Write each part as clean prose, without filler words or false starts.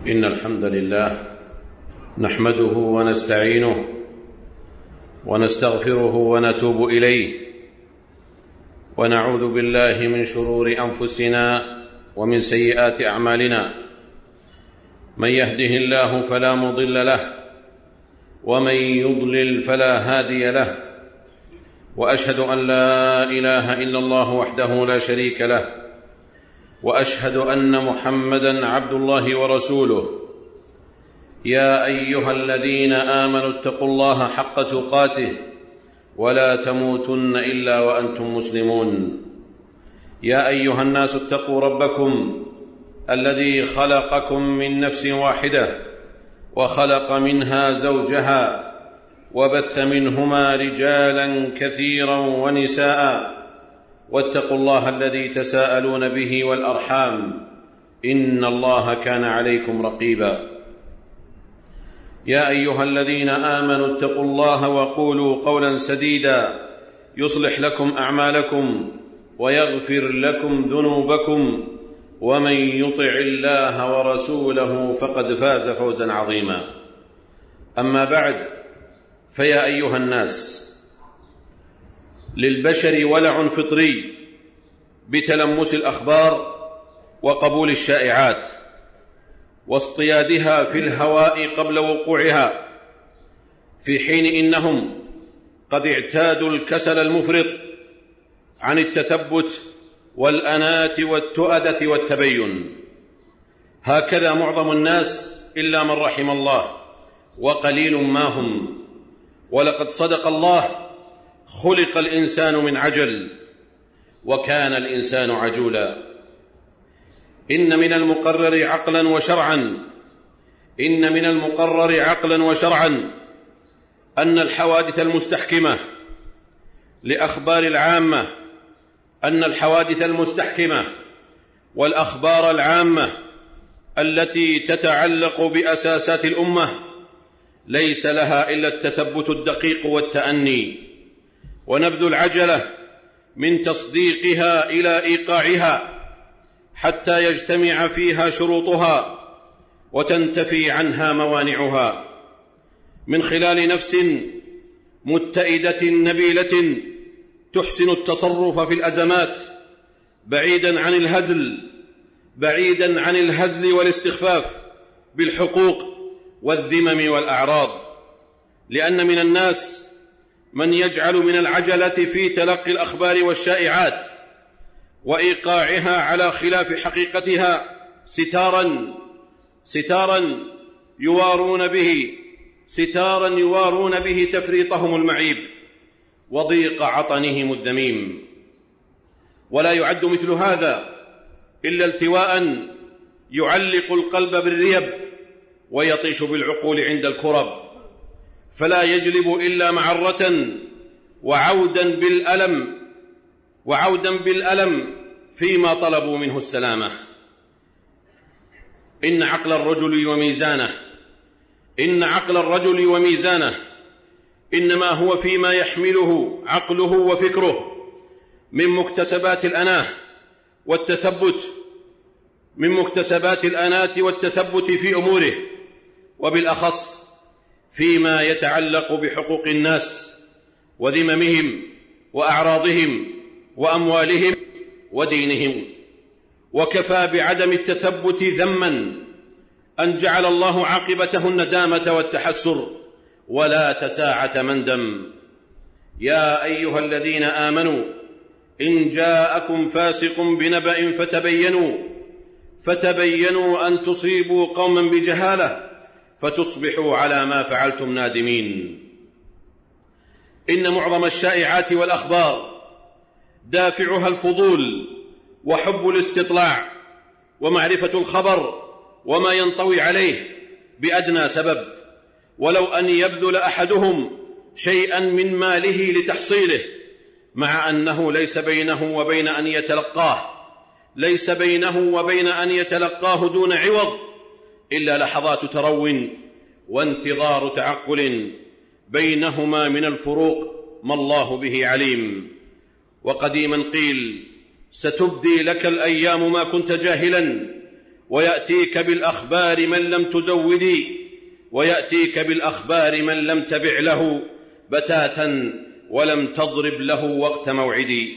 إن الحمد لله نحمده ونستعينه ونستغفره ونتوب إليه، ونعوذ بالله من شرور أنفسنا ومن سيئات أعمالنا. من يهده الله فلا مضل له، ومن يضلل فلا هادي له، وأشهد أن لا إله إلا الله وحده لا شريك له، وأشهد أن محمدًا عبد الله ورسوله. يا أيها الذين آمنوا اتقوا الله حق تقاته ولا تموتن إلا وأنتم مسلمون. يا أيها الناس اتقوا ربكم الذي خلقكم من نفس واحدة، وخلق منها زوجها، وبث منهما رجالا كثيرا ونساء، واتقوا الله الذي تساءلون به والأرحام، إن الله كان عليكم رقيبا. يا أيها الذين آمنوا اتقوا الله وقولوا قولا سديدا يصلح لكم أعمالكم ويغفر لكم ذنوبكم، ومن يطع الله ورسوله فقد فاز فوزا عظيما. أما بعد، فيا أيها الناس، للبشر ولع فطري بتلمس الأخبار وقبول الشائعات واصطيادها في الهواء قبل وقوعها، في حين إنهم قد اعتادوا الكسل المفرط عن التثبت والأناة والتؤدة والتبين. هكذا معظم الناس إلا من رحم الله، وقليل ما هم. ولقد صدق الله: خلق الإنسان من عجل، وكان الإنسان عجولا. إن من المقرر عقلا وشرعا أن الحوادث المستحكمة لأخبار العامة، والأخبار العامة التي تتعلق بأساسات الأمة ليس لها إلا التثبت الدقيق والتأني، ونبذ العجلة من تصديقها إلى إيقاعها حتى يجتمع فيها شروطها وتنتفي عنها موانعها، من خلال نفس متئدة نبيلة تحسن التصرف في الأزمات، بعيدا عن الهزل والاستخفاف بالحقوق والذمم والأعراض. لأن من الناس من يجعل من العجلة في تلقي الأخبار والشائعات وإيقاعها على خلاف حقيقتها ستارا يوارون به تفريطهم المعيب وضيق عطنهم الذميم. ولا يعد مثل هذا إلا التواء يعلق القلب بالريب ويطيش بالعقول عند الكرب، فلا يجلب إلا معرة وعودا بالألم فيما طلبوا منه السلامة. إن عقل الرجل وميزانه إنما هو فيما يحمله عقله وفكره من مكتسبات الأناة والتثبت في أموره، وبالأخص فيما يتعلق بحقوق الناس وذممهم وأعراضهم وأموالهم ودينهم. وكفى بعدم التثبت ذما أن جعل الله عاقبته الندامة والتحسر ولا تساعة مندم. يا أيها الذين آمنوا إن جاءكم فاسق بنبأ فتبينوا أن تصيبوا قوما بجهالة فتصبحوا على ما فعلتم نادمين. إن معظم الشائعات والأخبار دافعها الفضول وحب الاستطلاع ومعرفة الخبر وما ينطوي عليه بأدنى سبب، ولو أن يبذل أحدهم شيئا من ماله لتحصيله، مع أنه ليس بينه وبين أن يتلقاه دون عوض إلا لحظات ترو وانتظار تعقل، بينهما من الفروق ما الله به عليم. وقديما قيل: ستبدي لك الأيام ما كنت جاهلا، ويأتيك بالأخبار من لم تزودي، ويأتيك بالأخبار من لم تبع له بتاتا ولم تضرب له وقت موعدي.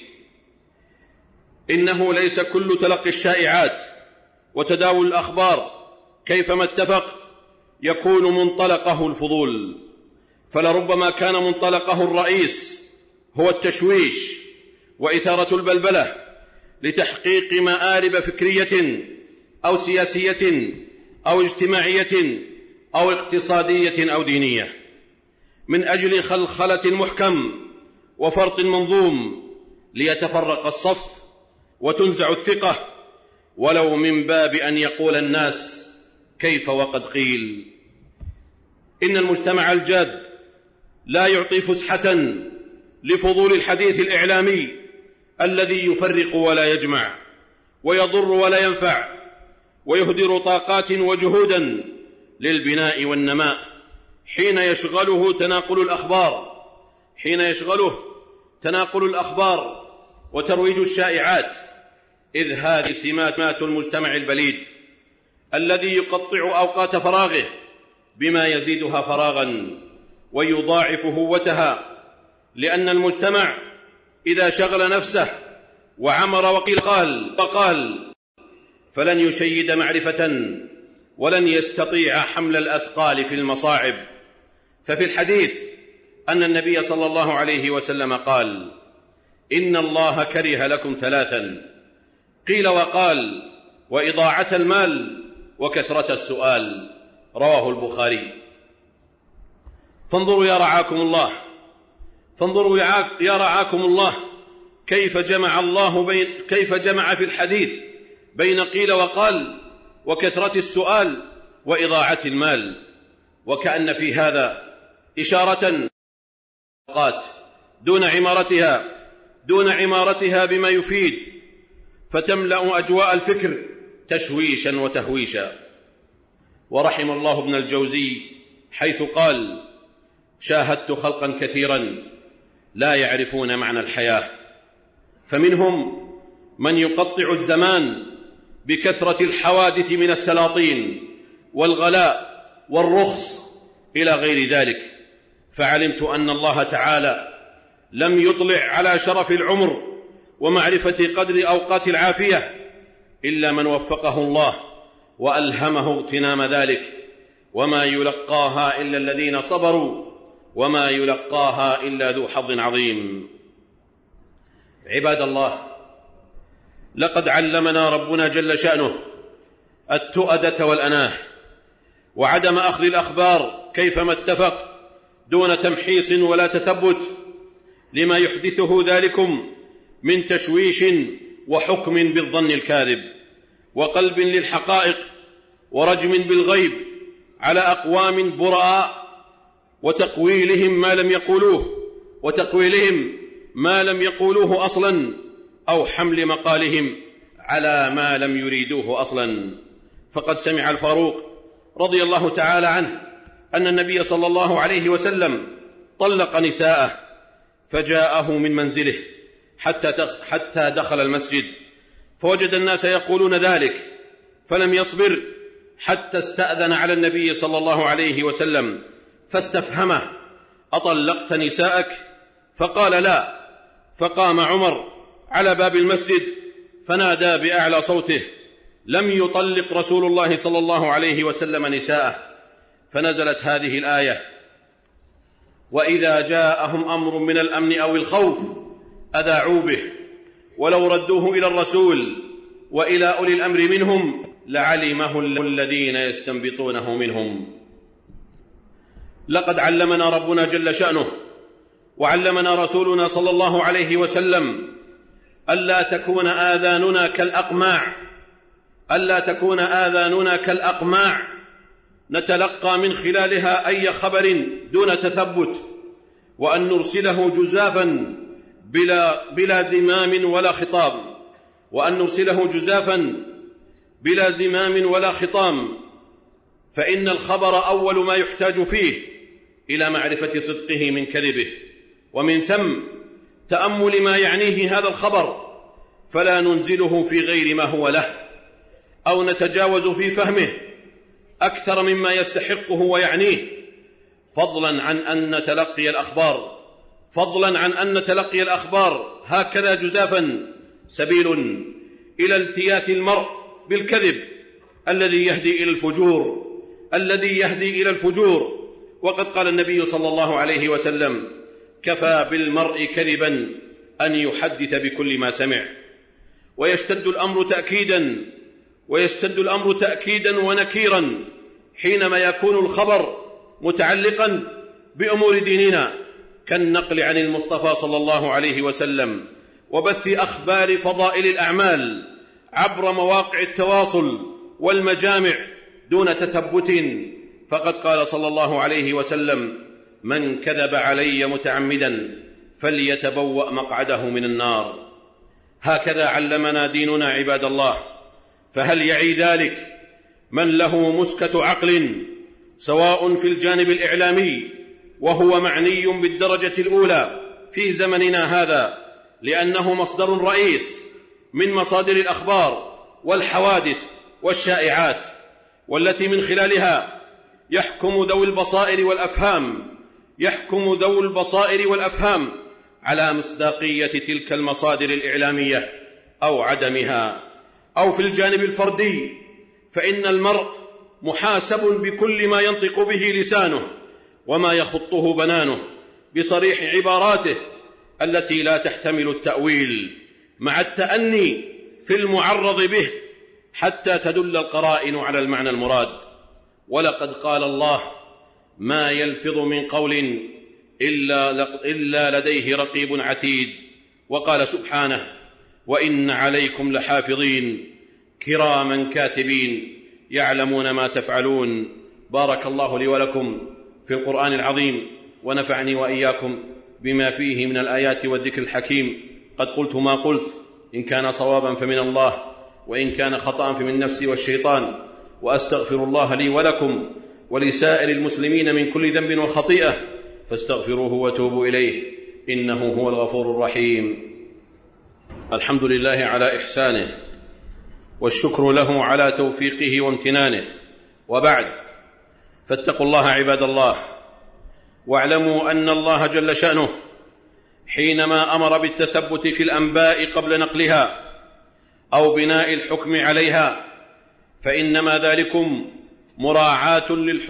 إنه ليس كل تلقي الشائعات وتداول الأخبار كيفما اتفق يكون منطلقه الفضول، فلربما كان منطلقه الرئيس هو التشويش وإثارة البلبلة لتحقيق مآرب فكرية أو سياسية أو اجتماعية أو اقتصادية أو دينية، من أجل خلخلة محكم وفرط منظوم ليتفرق الصف وتنزع الثقة، ولو من باب أن يقول الناس كيف وقد قيل. إن المجتمع الجاد لا يعطي فسحة لفضول الحديث الإعلامي الذي يفرق ولا يجمع ويضر ولا ينفع ويهدر طاقات وجهودا للبناء والنماء، حين يشغله تناقل الأخبار وترويج الشائعات، إذ هذه سمات المجتمع البليد الذي يقطع أوقات فراغه بما يزيدها فراغا ويضاعف هوتها، لأن المجتمع إذا شغل نفسه وعمر وقال فلن يشيد معرفة ولن يستطيع حمل الأثقال في المصاعب. ففي الحديث أن النبي صلى الله عليه وسلم قال: إن الله كره لكم ثلاثا، قيل وقال: وإضاعة المال وكثرة السؤال، رواه البخاري. فانظروا يا رعاكم الله كيف جمع في الحديث بين قيل وقال وكثرة السؤال وإضاعة المال، وكأن في هذا إشارة دون عمارتها بما يفيد، فتملأ أجواء الفكر تشويشا وتهويشا. ورحم الله ابن الجوزي حيث قال: شاهدت خلقا كثيرا لا يعرفون معنى الحياة، فمنهم من يقطع الزمان بكثرة الحوادث من السلاطين والغلاء والرخص إلى غير ذلك، فعلمت أن الله تعالى لم يطلع على شرف العمر ومعرفة قدر أوقات العافية إلا من وفقه الله وألهمه اغتنام ذلك، وما يلقاها إلا الذين صبروا وما يلقاها إلا ذو حظ عظيم. عباد الله، لقد علمنا ربنا جل شأنه التؤدة والأناه وعدم أخذ الأخبار كيفما اتفق دون تمحيص ولا تثبت، لما يحدثه ذلكم من تشويش وحكم بالظن الكاذب وقلب للحقائق ورجم بالغيب على أقوام براء، وتقويلهم ما لم يقولوه أصلا، أو حمل مقالهم على ما لم يريدوه أصلا. فقد سمع الفاروق رضي الله تعالى عنه أن النبي صلى الله عليه وسلم طلق نساءه، فجاءه من منزله حتى دخل المسجد، فوجد الناس يقولون ذلك، فلم يصبر حتى استأذن على النبي صلى الله عليه وسلم فاستفهمه: أطلقت نساءك؟ فقال: لا. فقام عمر على باب المسجد فنادى بأعلى صوته: لم يطلق رسول الله صلى الله عليه وسلم نساءه. فنزلت هذه الآية: وإذا جاءهم أمر من الأمن أو الخوف أذاعوا به ولو ردوه إلى الرسول وإلى أولي الأمر منهم لعلمه الذين يستنبطونه منهم. لقد علمنا ربنا جل شأنه وعلمنا رسولنا صلى الله عليه وسلم ألا تكون آذاننا كالأقماع نتلقى من خلالها أي خبر دون تثبت، وأن نرسله جزافا بلا زمام ولا خطام، فإن الخبر أول ما يحتاج فيه إلى معرفة صدقه من كذبه، ومن ثم تأمل ما يعنيه هذا الخبر، فلا ننزله في غير ما هو له، أو نتجاوز في فهمه أكثر مما يستحقه ويعنيه، فضلا عن أن نتلقي الأخبار هكذا جزافا سبيل إلى التياث المرء بالكذب الذي يهدي إلى الفجور. وقد قال النبي صلى الله عليه وسلم: كفى بالمرء كذبا أن يحدث بكل ما سمع. ويشتد الأمر تأكيدا ونكيرا حينما يكون الخبر متعلقا بأمور ديننا، كالنقل عن المصطفى صلى الله عليه وسلم وبث أخبار فضائل الأعمال عبر مواقع التواصل والمجامع دون تثبت. فقد قال صلى الله عليه وسلم: من كذب علي متعمدا فليتبوأ مقعده من النار. هكذا علمنا ديننا عباد الله. فهل يعي ذلك من له مسكة عقل، سواء في الجانب الإعلامي، وهو معني بالدرجة الأولى في زمننا هذا، لأنه مصدر رئيس من مصادر الأخبار والحوادث والشائعات، والتي من خلالها يحكم ذوي البصائر والأفهام على مصداقية تلك المصادر الإعلامية أو عدمها. أو في الجانب الفردي، فإن المرء محاسب بكل ما ينطق به لسانه وما يخطه بنانه بصريح عباراته التي لا تحتمل التأويل، مع التأني في المعرض به حتى تدل القرائن على المعنى المراد. ولقد قال الله: ما يلفظ من قول إلا لديه رقيب عتيد. وقال سبحانه: وإن عليكم لحافظين كراما كاتبين يعلمون ما تفعلون. بارك الله لي ولكم في القرآن العظيم، ونفعني وإياكم بما فيه من الآيات والذكر الحكيم. قد قلت ما قلت، إن كان صوابا فمن الله، وإن كان خطأ فمن نفسي والشيطان، وأستغفر الله لي ولكم ولسائر المسلمين من كل ذنب وخطيئة، فاستغفروه وتوبوا إليه، إنه هو الغفور الرحيم. الحمد لله على إحسانه، والشكر له على توفيقه وامتنانه، وبعد، فاتقوا الله عباد الله، واعلموا أن الله جل شأنه حينما أمر بالتثبت في الأنباء قبل نقلها أو بناء الحكم عليها، فإنما ذلكم مراعاة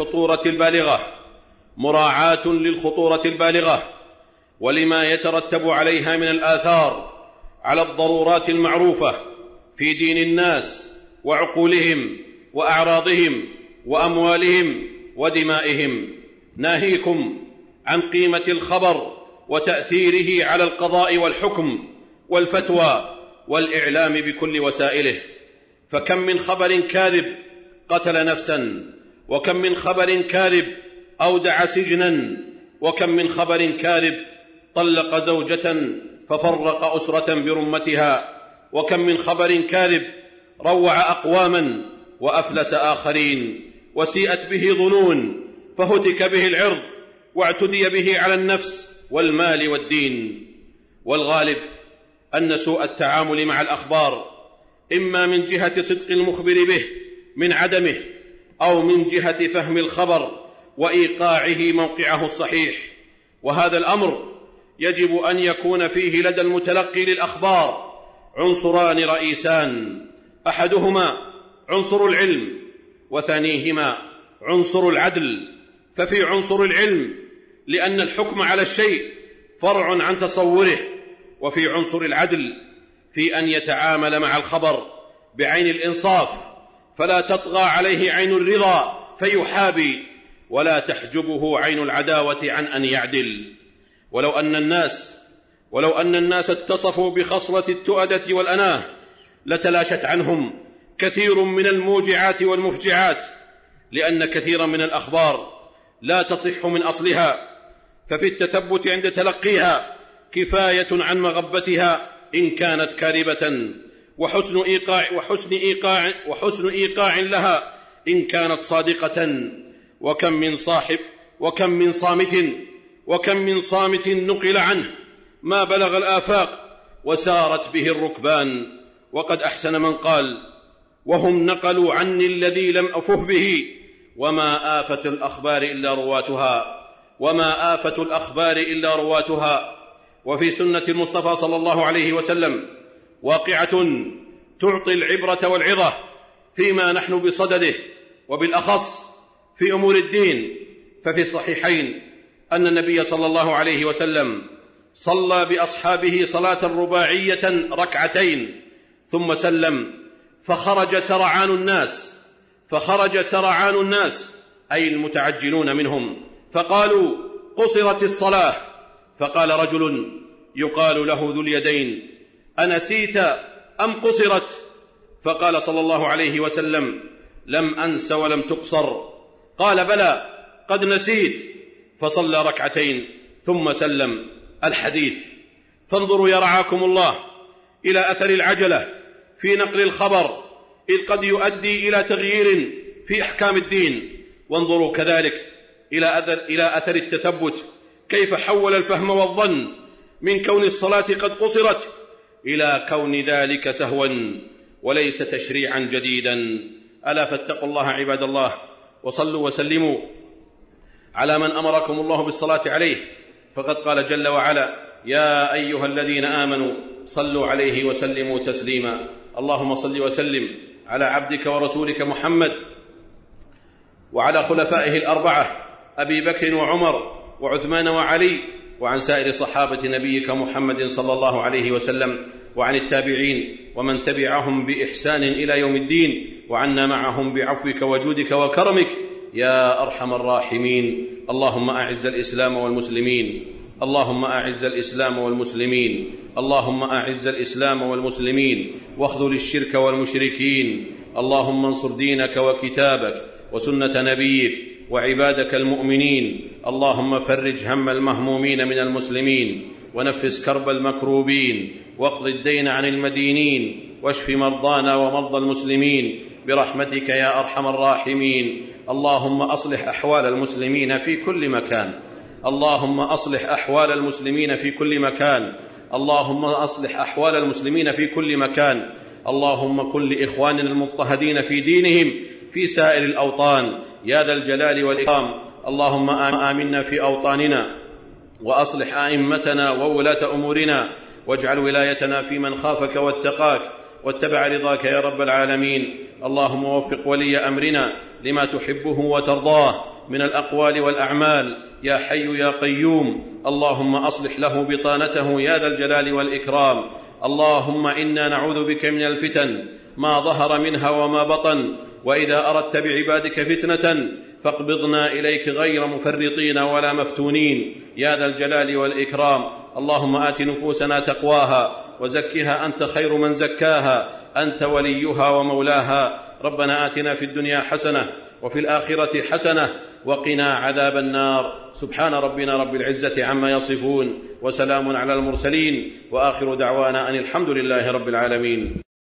للخطورة البالغة ولما يترتب عليها من الآثار على الضرورات المعروفة في دين الناس وعقولهم وأعراضهم وأموالهم ودمائهم، ناهيكم عن قيمة الخبر وتأثيره على القضاء والحكم والفتوى والإعلام بكل وسائله. فكم من خبر كاذب قتل نفسا، وكم من خبر كاذب أودع سجنا، وكم من خبر كاذب طلق زوجة ففرق أسرة برمتها، وكم من خبر كاذب روع أقواما وأفلس آخرين، وسيئت به ظنون فهتك به العرض، واعتدي به على النفس والمال والدين. والغالب أن سوء التعامل مع الأخبار إما من جهة صدق المخبر به من عدمه، أو من جهة فهم الخبر وإيقاعه موقعه الصحيح. وهذا الأمر يجب أن يكون فيه لدى المتلقي للأخبار عنصران رئيسان: أحدهما عنصر العلم، وثانيهما عنصر العدل. ففي عنصر العلم لأن الحكم على الشيء فرع عن تصوره، وفي عنصر العدل في أن يتعامل مع الخبر بعين الإنصاف، فلا تطغى عليه عين الرضا فيحابي، ولا تحجبه عين العداوة عن أن يعدل. ولو أن الناس اتصفوا بخصلة التؤدة والأناه لتلاشت عنهم كثير من الموجعات والمفجعات، لأن كثيرا من الأخبار لا تصح من أصلها، ففي التثبت عند تلقيها كفاية عن مغبتها إن كانت كاذبة، وحسن إيقاع لها إن كانت صادقة. وكم من صامت نقل عنه ما بلغ الآفاق وسارت به الركبان. وقد أحسن من قال: وهم نقلوا عني الذي لم أفه به. وما آفة الأخبار إلا رواتها. وفي سنة المصطفى صلى الله عليه وسلم واقعة تعطي العبرة والعظة فيما نحن بصدده، وبالأخص في أمور الدين. ففي الصحيحين أن النبي صلى الله عليه وسلم صلى بأصحابه صلاة رباعية ركعتين ثم سلم، فخرج سرعان الناس أي المتعجلون منهم، فقالوا: قصرت الصلاة. فقال رجل يقال له ذو اليدين: أنسيت أم قصرت؟ فقال صلى الله عليه وسلم: لم أنس ولم تقصر. قال: بلى قد نسيت. فصلى ركعتين ثم سلم. الحديث. فانظروا يا رعاكم الله إلى أثر العجلة في نقل الخبر، إذ قد يؤدي إلى تغيير في أحكام الدين. وانظروا كذلك إلى أثر التثبت، كيف حول الفهم والظن من كون الصلاة قد قصرت إلى كون ذلك سهوا وليس تشريعا جديدا. ألا فاتقوا الله عباد الله، وصلوا وسلموا على من أمركم الله بالصلاة عليه، فقد قال جل وعلا: يا أيها الذين آمنوا صلوا عليه وسلموا تسليما. اللهم صل وسلم على عبدك ورسولك محمد وعلى خلفائه الأربعة أبي بكر وعمر وعثمان وعلي، وعن سائر صحابة نبيك محمد صلى الله عليه وسلم، وعن التابعين ومن تبعهم بإحسان إلى يوم الدين، وعنا معهم بعفوك وجودك وكرمك يا أرحم الراحمين. اللهم أعز الإسلام والمسلمين، اللهم أعز الإسلام والمسلمين، اللهم أعز الإسلام والمسلمين، واخذل الشرك والمشركين. اللهم انصر دينك وكتابك وسنة نبيك وعبادك المؤمنين. اللهم فرج هم المهمومين من المسلمين، ونفس كرب المكروبين، واقض الدين عن المدينين، واشف مرضانا ومرضى المسلمين برحمتك يا أرحم الراحمين. اللهم أصلح أحوال المسلمين في كل مكان، اللهم أصلح أحوال المسلمين في كل مكان، اللهم أصلح أحوال المسلمين في كل مكان. اللهم كن لإخواننا المضطهدين في دينهم في سائر الأوطان يا ذا الجلال والإكرام. اللهم آمنا في أوطاننا، وأصلح أئمتنا وولاة أمورنا، واجعل ولايتنا في من خافك واتقاك واتبع رضاك يا رب العالمين. اللهم وفق ولي أمرنا لما تحبه وترضاه من الأقوال والأعمال يا حي يا قيوم. اللهم أصلح له بطانته يا ذا الجلال والإكرام. اللهم إنا نعوذ بك من الفتن ما ظهر منها وما بطن، وإذا أردت بعبادك فتنة فاقبضنا إليك غير مفرطين ولا مفتونين يا ذا الجلال والإكرام. اللهم آت نفوسنا تقواها وزكها أنت خير من زكاها، أنت وليها ومولاها. ربنا آتنا في الدنيا حسنة وفي الآخرة حسنة وقنا عذاب النار. سبحان ربنا رب العزة عما يصفون، وسلام على المرسلين، وآخر دعوانا أن الحمد لله رب العالمين.